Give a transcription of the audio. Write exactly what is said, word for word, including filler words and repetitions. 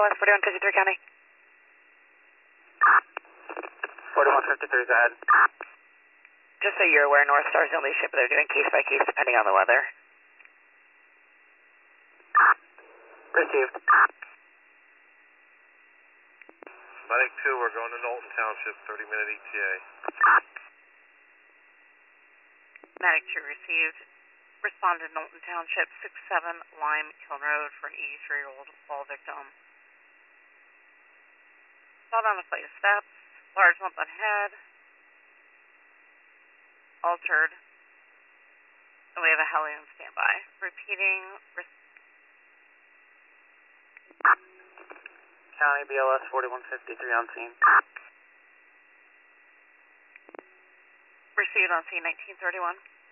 S forty-one fifty-three County. forty-one fifty-three, go ahead. Just so you're aware, North Star's the only ship they're doing case by case depending on the weather. Received. Medic two, we're going to Knowlton Township, thirty minute E T A. Medic two received. Respond to Knowlton Township, six seven Lime Kiln Road for an eighty-three-year-old fall victim. Fell down a flight of steps, large lump on head, altered, and we have a heli on standby. Repeating. Res- County B L S forty-one fifty-three on scene. Received on scene nineteen thirty-one.